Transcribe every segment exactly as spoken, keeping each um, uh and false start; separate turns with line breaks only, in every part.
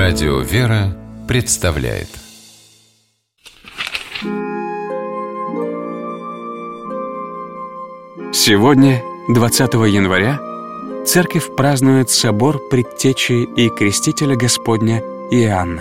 Радио «Вера» представляет.
Сегодня, двадцатого января, Церковь празднует собор Предтечи и Крестителя Господня Иоанна.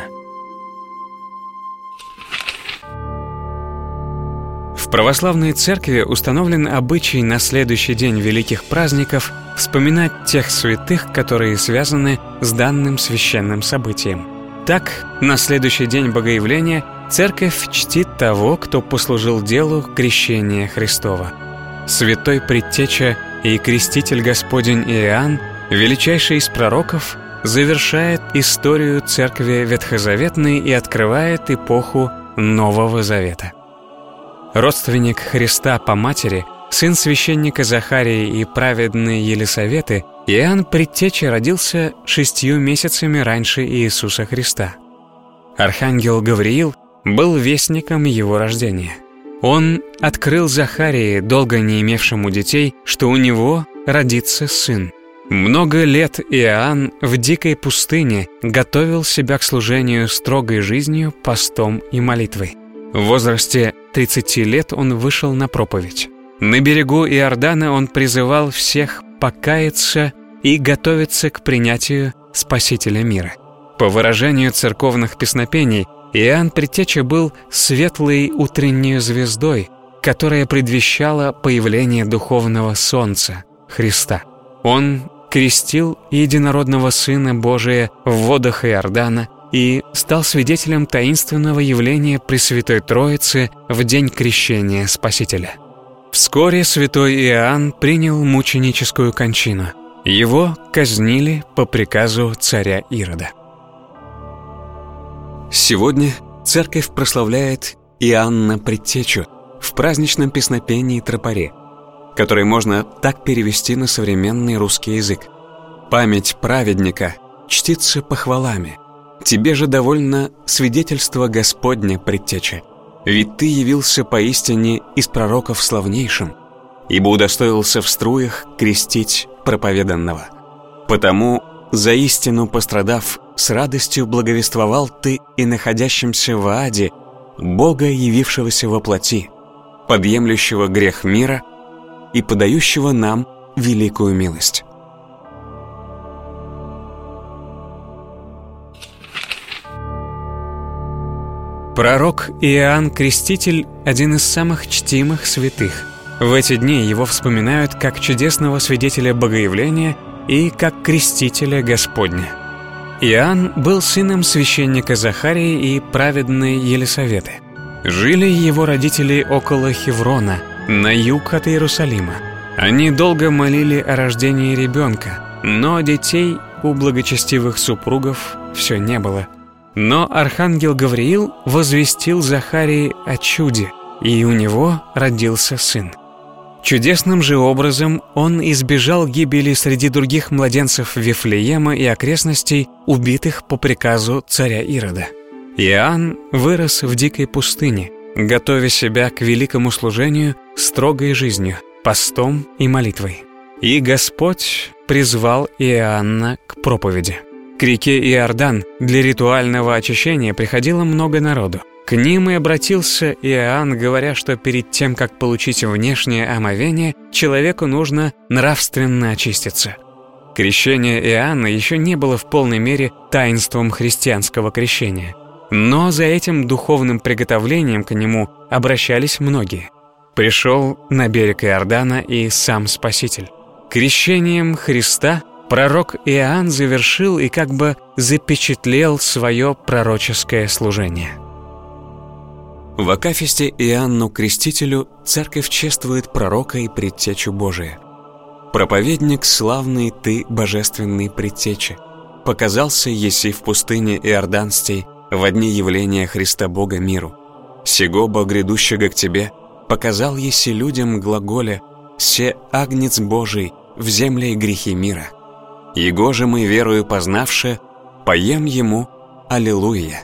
В православной церкви установлен обычай на следующий день великих праздников вспоминать тех святых, которые связаны с данным священным событием. Так, на следующий день Богоявления церковь чтит того, кто послужил делу крещения Христова. Святой Предтеча и Креститель Господень Иоанн, величайший из пророков, завершает историю церкви ветхозаветной и открывает эпоху Нового Завета. Родственник Христа по матери, сын священника Захарии и праведной Елисаветы, Иоанн Предтеча родился шестью месяцами раньше Иисуса Христа. Архангел Гавриил был вестником его рождения. Он открыл Захарии, долго не имевшему детей, что у него родится сын. Много лет Иоанн в дикой пустыне готовил себя к служению строгой жизнью, постом и молитвой. В возрасте тридцати лет он вышел на проповедь. На берегу Иордана он призывал всех покаяться и готовиться к принятию Спасителя мира. По выражению церковных песнопений, Иоанн Предтеча был светлой утренней звездой, которая предвещала появление духовного солнца, Христа. Он крестил единородного Сына Божия в водах Иордана и стал свидетелем таинственного явления Пресвятой Троицы в день крещения Спасителя. Вскоре святой Иоанн принял мученическую кончину. Его казнили по приказу царя Ирода. Сегодня церковь прославляет Иоанна Предтечу в праздничном песнопении тропаре, который можно так перевести на современный русский язык. «Память праведника чтится похвалами. Тебе же довольно свидетельство Господня, Предтеча, ведь ты явился поистине из пророков славнейшим, ибо удостоился в струях крестить проповеданного. Потому, за истину пострадав, с радостью благовествовал ты и находящимся в аде Бога, явившегося во плоти, подъемлющего грех мира и подающего нам великую милость». Пророк Иоанн Креститель – один из самых чтимых святых. В эти дни его вспоминают как чудесного свидетеля Богоявления и как крестителя Господня. Иоанн был сыном священника Захарии и праведной Елисаветы. Жили его родители около Хеврона, на юг от Иерусалима. Они долго молили о рождении ребенка, но детей у благочестивых супругов все не было. Но архангел Гавриил возвестил Захарии о чуде, и у него родился сын. Чудесным же образом он избежал гибели среди других младенцев Вифлеема и окрестностей, убитых по приказу царя Ирода. Иоанн вырос в дикой пустыне, готовя себя к великому служению строгой жизнью, постом и молитвой. И Господь призвал Иоанна к проповеди. К реке Иордан для ритуального очищения приходило много народу. К ним и обратился Иоанн, говоря, что перед тем, как получить внешнее омовение, человеку нужно нравственно очиститься. Крещение Иоанна еще не было в полной мере таинством христианского крещения. Но за этим духовным приготовлением к нему обращались многие. Пришел на берег Иордана и сам Спаситель. Крещением Христа пророк Иоанн завершил и как бы запечатлел свое пророческое служение. В акафисте Иоанну Крестителю церковь чествует пророка и предтечу Божия. «Проповедник славный ты, божественный предтеча, показался еси в пустыне Иорданстей во дни явления Христа Бога миру. Сего Бог грядущего к тебе показал еси людям глаголя: се агнец Божий в земле и грехи мира. Его же мы, верою познавши, поем ему Аллилуйя».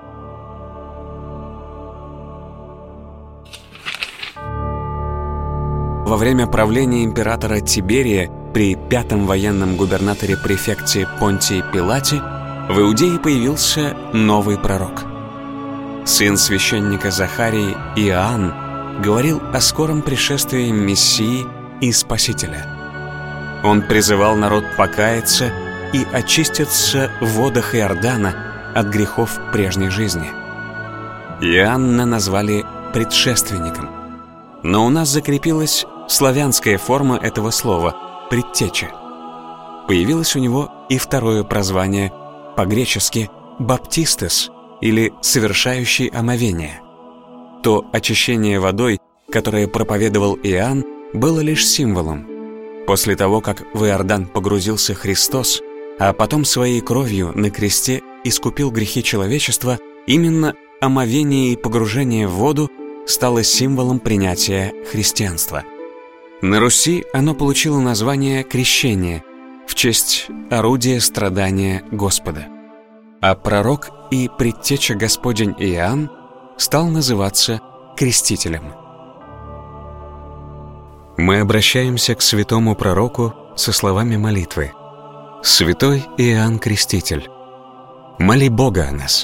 Во время правления императора Тиберия при пятом военном губернаторе префекте Понтии Пилате в Иудее появился новый пророк. Сын священника Захарии Иоанн говорил о скором пришествии Мессии и Спасителя. Он призывал народ покаяться и очиститься в водах Иордана от грехов прежней жизни. Иоанна назвали предшественником, но у нас закрепилась славянская форма этого слова – предтеча. Появилось у него и второе прозвание, по-гречески «баптистес» или «совершающий омовение». То очищение водой, которое проповедовал Иоанн, было лишь символом. После того, как в Иордан погрузился Христос, а потом своей кровью на кресте искупил грехи человечества, именно омовение и погружение в воду стало символом принятия христианства. На Руси оно получило название крещение в честь орудия страдания Господа. А пророк и предтеча Господень Иоанн стал называться крестителем. Мы обращаемся к святому пророку со словами молитвы: «Святой Иоанн Креститель, моли Бога о нас».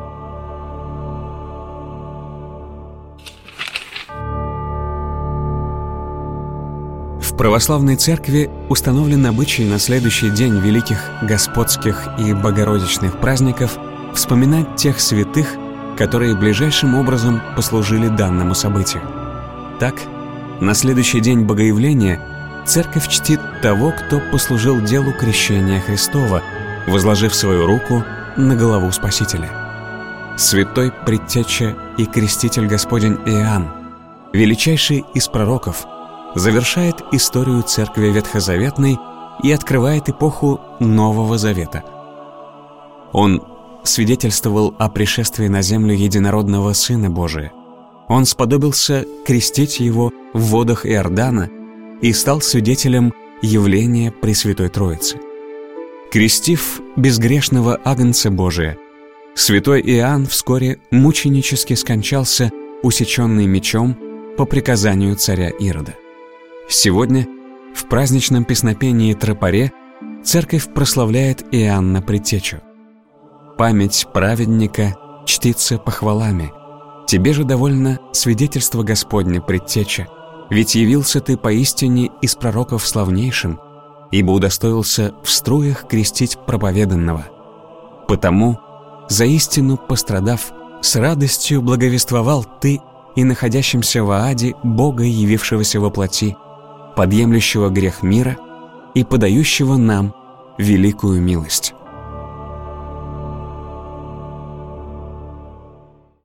В православной церкви установлен обычай на следующий день великих господских и богородичных праздников вспоминать тех святых, которые ближайшим образом послужили данному событию. Так, на следующий день Богоявления церковь чтит того, кто послужил делу крещения Христова, возложив свою руку на голову Спасителя. Святой предтеча и креститель Господень Иоанн, величайший из пророков, завершает историю церкви ветхозаветной и открывает эпоху Нового Завета. Он свидетельствовал о пришествии на землю единородного Сына Божия. Он сподобился крестить его в водах Иордана и стал свидетелем явления Пресвятой Троицы. Крестив безгрешного Агнца Божия, святой Иоанн вскоре мученически скончался, усеченный мечом по приказанию царя Ирода. Сегодня, в праздничном песнопении Тропаре, церковь прославляет Иоанна Предтечу. Память праведника чтится похвалами. Тебе же довольно свидетельство Господне, Предтеча, ведь явился ты поистине из пророков славнейшим, ибо удостоился в струях крестить проповеданного. Потому, за истину пострадав, с радостью благовествовал ты и находящимся в Ааде Бога, явившегося во плоти, подъемлющего грех мира и подающего нам великую милость.